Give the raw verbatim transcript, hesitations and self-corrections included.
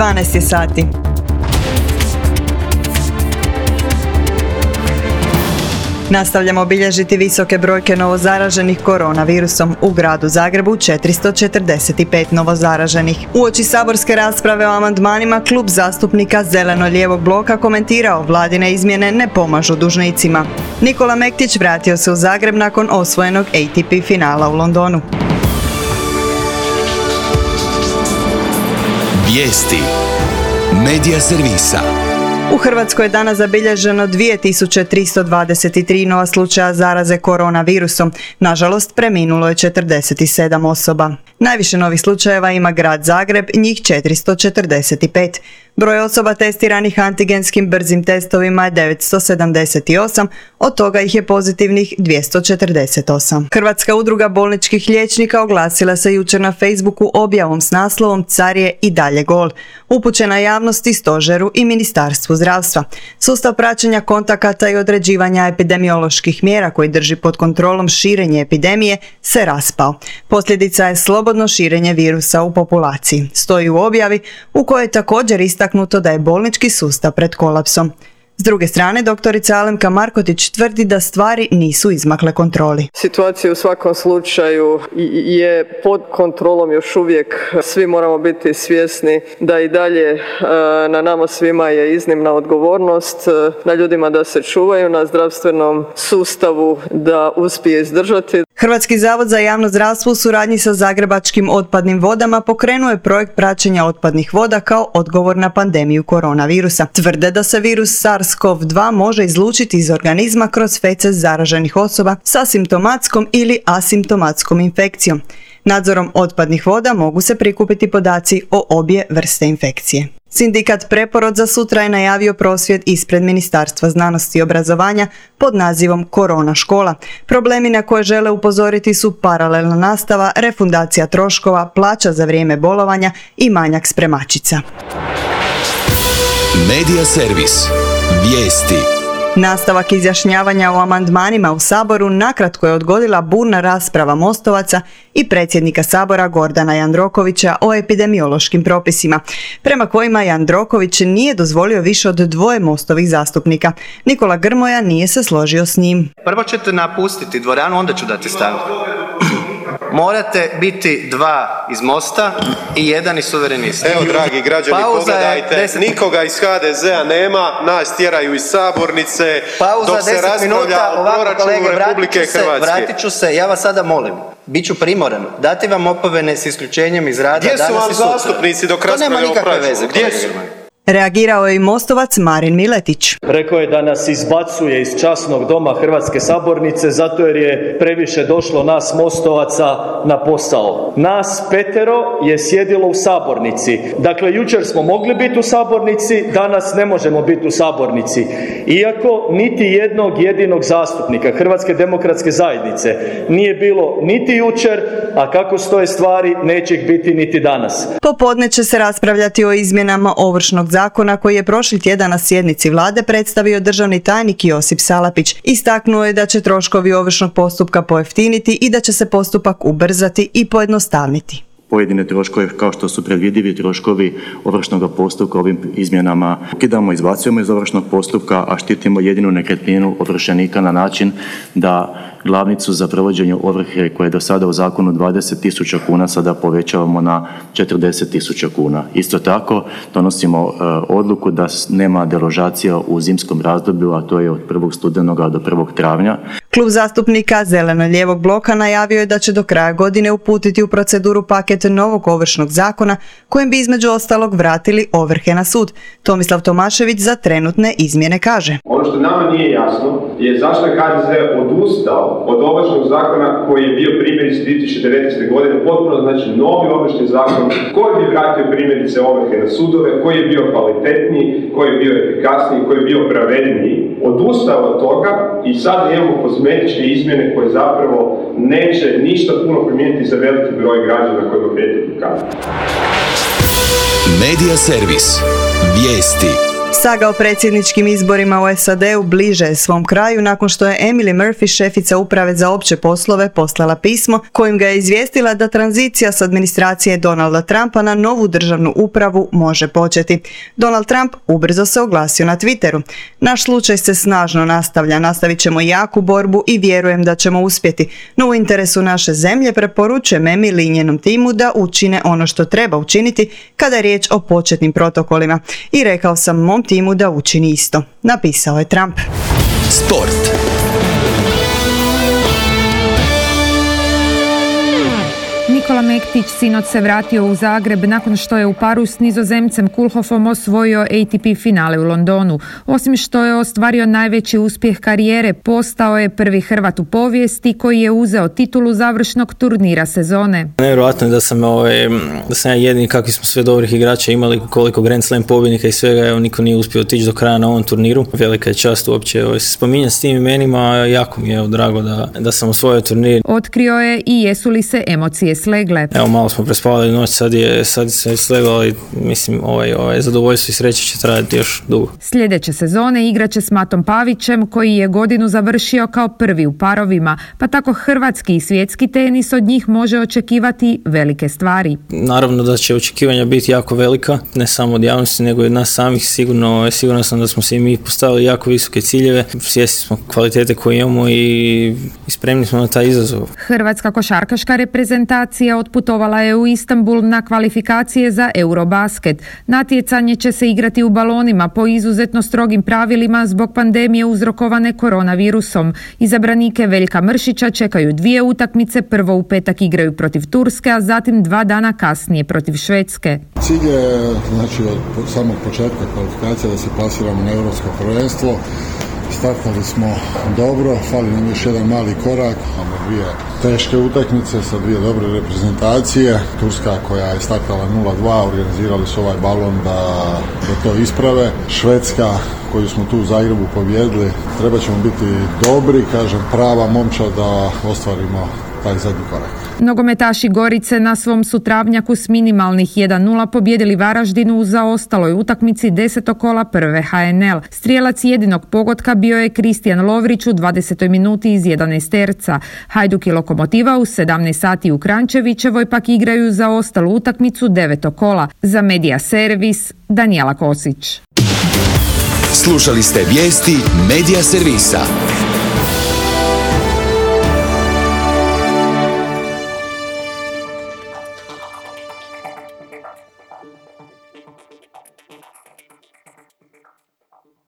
dvanaest je sati. Nastavljamo bilježiti visoke brojke novozaraženih koronavirusom. U gradu Zagrebu četiristo četrdeset pet novozaraženih. Uoči saborske rasprave o amandmanima, klub zastupnika Zeleno-lijevog bloka komentirao vladine izmjene ne pomažu dužnicima. Nikola Mektić vratio se u Zagreb nakon osvojenog A T P finala u Londonu. Vijesti Medija servisa. U Hrvatskoj je danas zabilježeno dvije tisuće tristo dvadeset tri nova slučaja zaraze koronavirusom. Nažalost, preminulo je četrdeset sedam osoba. Najviše novih slučajeva ima grad Zagreb, njih četiristo četrdeset pet. Broj osoba testiranih antigenskim brzim testovima je devetsto sedamdeset osam, od toga ih je pozitivnih dvjesto četrdeset osam. Hrvatska udruga bolničkih liječnika oglasila se jučer na Facebooku objavom s naslovom "Car je i dalje gol", upućena javnosti, stožeru i Ministarstvu zdravstva. Sustav praćenja kontakata i određivanja epidemioloških mjera koji drži pod kontrolom širenje epidemije se raspao. Posljedica je slobodno širenje virusa u populaciji, stoji u objavi u kojoj je također istaknuto da je bolnički sustav pred kolapsom. S druge strane, doktorica Alemka Markotić tvrdi da stvari nisu izmakle kontroli. Situacija u svakom slučaju je pod kontrolom još uvijek. Svi moramo biti svjesni da i dalje na nama svima je iznimna odgovornost, na ljudima da se čuvaju, na zdravstvenom sustavu da uspije izdržati. Hrvatski zavod za javno zdravstvo u suradnji sa Zagrebačkim otpadnim vodama pokrenuo je projekt praćenja otpadnih voda kao odgovor na pandemiju koronavirusa. Tvrde da se virus SARS-C o V dva može izlučiti iz organizma kroz feces zaraženih osoba sa simptomatskom ili asimptomatskom infekcijom. Nadzorom otpadnih voda mogu se prikupiti podaci o obje vrste infekcije. Sindikat Preporod za sutra je najavio prosvjed ispred Ministarstva znanosti i obrazovanja pod nazivom Korona škola. Problemi na koje žele upozoriti su paralelna nastava, refundacija troškova, plaća za vrijeme bolovanja i manjak spremačica. Medija servis. Vijesti. Nastavak izjašnjavanja o amandmanima u Saboru nakratko je odgodila burna rasprava Mostovaca i predsjednika Sabora Gordana Jandrokovića o epidemiološkim propisima, prema kojima Jandroković nije dozvolio više od dvoje Mostovih zastupnika. Nikola Grmoja nije se složio s njim. Prvo ćete napustiti dvoranu, onda ću dati stanku. Morate biti dva iz Mosta i jedan iz Suverenista. Evo, dragi građani, Pauza pogledajte, deset... nikoga iz H D Z-a nema, nas tjeraju iz sabornice, Pauza dok se raspravlja minuta, o proračunu kolege, Republike vratit se, Hrvatske. Vratit ću se, ja vas sada molim, bit ću primoran, dati vam opomene s isključenjem iz rada. Gdje su vam zastupnici dok raspravljaju o proračunu? Gdje su? Reagirao je i Mostovac Marin Miletić. Rekao je da nas izbacuje iz časnog doma Hrvatske sabornice zato jer je previše došlo nas Mostovaca na posao. Nas petero je sjedilo u sabornici. Dakle, jučer smo mogli biti u sabornici, danas ne možemo biti u sabornici. Iako niti jednog jedinog zastupnika Hrvatske demokratske zajednice nije bilo niti jučer, a kako stoje stvari neće ih biti niti danas. Popodne će se raspravljati o izmjenama Ovršnog zakona koji je prošli tjedan na sjednici vlade predstavio državni tajnik Josip Salapić. Istaknuo je da će troškovi ovršnog postupka pojeftiniti i da će se postupak ubrzati i pojednostavniti. Pojedine troškove kao što su predvidivi troškovi ovršnog postupka ovim izmjenama ukidamo, izbacujemo iz ovršnog postupka, a štitimo jedinu nekretninu ovršenika na način da glavnicu za provođenje ovrhe koja je do sada u zakonu dvadeset tisuća kuna sada povećavamo na četrdeset tisuća kuna. Isto tako donosimo e, odluku da nema deložacija u zimskom razdoblju, a to je od prvog studenoga do prvog travnja. Klub zastupnika Zeleno-lijevog bloka najavio je da će do kraja godine uputiti u proceduru paket novog ovršnog zakona kojim bi između ostalog vratili ovrhe na sud. Tomislav Tomašević za trenutne izmjene kaže: Ono što nama nije jasno je zašto je H D Z odustao od ovršnog zakona koji je bio primjerice dvije tisuće devetnaeste. godine, potpuno znači novi ovršni zakon koji bi vratio primjerice ovrhe na sudove, koji je bio kvalitetniji, koji je bio efikasniji, koji je bio pravedniji. Odustao od toga i sad imamo kozmetičke izmjene koje zapravo neće ništa puno promijeniti za veliki broj građana kojima prijeti kazna. Medija servis. Vijesti. Saga o predsjedničkim izborima u S A D-u bliže je svom kraju nakon što je Emily Murphy, šefica uprave za opće poslove, poslala pismo kojim ga je izvijestila da tranzicija s administracije Donalda Trumpa na novu državnu upravu može početi. Donald Trump ubrzo se oglasio na Twitteru. Naš slučaj se snažno nastavlja, nastavit ćemo jaku borbu i vjerujem da ćemo uspjeti. No u interesu naše zemlje preporučujem Emily i njenom timu da učine ono što treba učiniti kada je riječ o početnim protokolima. I rekao sam mom timu da učini isto, napisao je Trump. Sport. Nikola Mektić sinoć se vratio u Zagreb nakon što je u paru s Nizozemcem Kulhofom osvojio A T P finale u Londonu. Osim što je ostvario najveći uspjeh karijere, postao je prvi Hrvat u povijesti koji je uzeo titulu završnog turnira sezone. Nevjerojatno je da sam, ovaj, da sam ja jedini kakvi smo sve dobrih igrača imali, koliko Grand Slam pobjednika i svega, evo niko nije uspio otići do kraja na ovom turniru. Velika je čast uopće ovaj, se spominjati s tim imenima, jako mi je evo, drago da, da sam osvojio turnir. Otkrio je i jesu li se emocije slegle. Evo malo smo prespavali noć, sad je sad se sleglo, ali mislim ovaj, ovaj zadovoljstvo i sreće će trajati još dugo. Sljedeće sezone igraće s Matom Pavićem koji je godinu završio kao prvi u parovima, pa tako hrvatski i svjetski tenis od njih može očekivati velike stvari. Naravno da će očekivanja biti jako velika, ne samo od javnosti nego i od nas samih. Sigurno, sigurno sam da smo se i mi postavili jako visoke ciljeve, svjesni smo kvalitete koje imamo i, i spremni smo na taj izazov. Hrvatska košarkaška reprezentacija otputovala je u Istanbul na kvalifikacije za Eurobasket. Natjecanje će se igrati u balonima po izuzetno strogim pravilima zbog pandemije uzrokovane koronavirusom. Izabranike Veljka Mršića čekaju dvije utakmice, prvo u petak igraju protiv Turske, a zatim dva dana kasnije protiv Švedske. Cilj je znači, od samog početka kvalifikacija da se plasiramo na europsko prvenstvo. Startali smo dobro, fali nam još jedan mali korak, imamo dvije teške utakmice sa dvije dobre reprezentacije. Turska koja je startala nula dva, organizirali su ovaj balon da, da to isprave. Švedska koju smo tu u Zagrebu pobijedili, treba ćemo biti dobri, kažem prava momča da ostvarimo taj zadnji korak. Nogometaši Gorice na svom su travnjaku s minimalnih jedan nula pobjedili Varaždinu u zaostaloj utakmici desetog kola prve H N L. Strijelac jedinog pogotka bio je Kristijan Lovrić u dvadesetoj minuti iz jedanaesterca. Hajduk i Lokomotiva u sedamnaest sati u Krančevićevoj pak igraju za ostalu utakmicu devetog kola. Za Medija Servis, Danijela Kosić. Slušali ste vijesti Medija Servisa.